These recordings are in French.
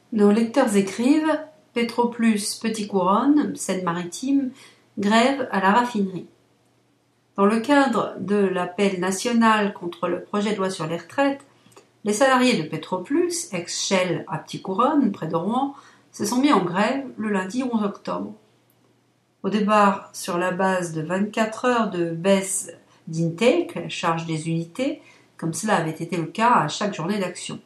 Nos lecteurs écrivent Petroplus Petit-Couronne, Seine-Maritime, grève à la raffinerie. Dans le cadre de l'appel national contre le projet de loi sur les retraites, les salariés de Petroplus, ex-Shell à Petit-Couronne, près de Rouen, se sont mis en grève le lundi 11 octobre. Au départ, sur la base de 24 heures de baisse d'intake, la charge des unités, comme cela avait été le cas à chaque journée d'action.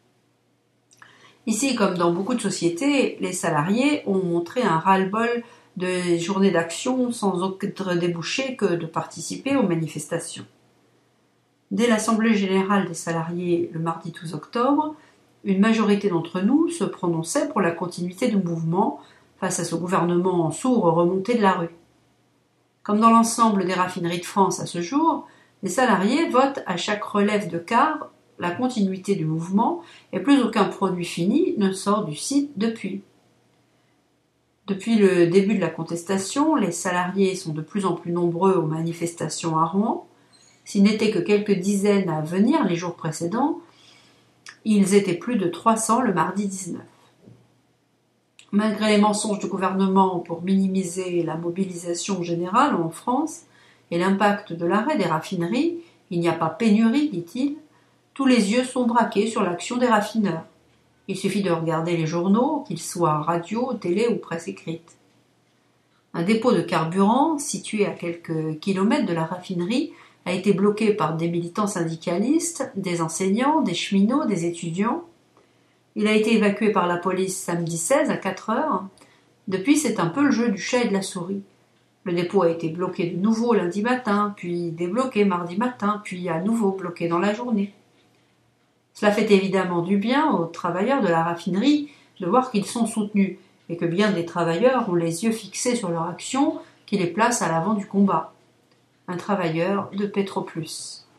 Ici, comme dans beaucoup de sociétés, les salariés ont montré un ras-le-bol de journées d'action sans autre débouché que de participer aux manifestations. Dès l'Assemblée générale des salariés le mardi 12 octobre, une majorité d'entre nous se prononçait pour la continuité du mouvement face à ce gouvernement sourd remonté de la rue. Comme dans l'ensemble des raffineries de France à ce jour, les salariés votent à chaque relève de quart la continuité du mouvement et plus aucun produit fini ne sort du site depuis. Depuis le début de la contestation, les salariés sont de plus en plus nombreux aux manifestations à Rouen. S'ils n'étaient que quelques dizaines à venir les jours précédents, ils étaient plus de 300 le mardi 19. Malgré les mensonges du gouvernement pour minimiser la mobilisation générale en France et l'impact de l'arrêt des raffineries, il n'y a pas pénurie, dit-il, tous les yeux sont braqués sur l'action des raffineurs. Il suffit de regarder les journaux, qu'ils soient radio, télé ou presse écrite. Un dépôt de carburant, situé à quelques kilomètres de la raffinerie, a été bloqué par des militants syndicalistes, des enseignants, des cheminots, des étudiants. Il a été évacué par la police samedi 16 à 4 heures. Depuis, c'est un peu le jeu du chat et de la souris. Le dépôt a été bloqué de nouveau lundi matin, puis débloqué mardi matin, puis à nouveau bloqué dans la journée. Cela fait évidemment du bien aux travailleurs de la raffinerie de voir qu'ils sont soutenus et que bien des travailleurs ont les yeux fixés sur leur action qui les place à l'avant du combat. Un travailleur de Petroplus.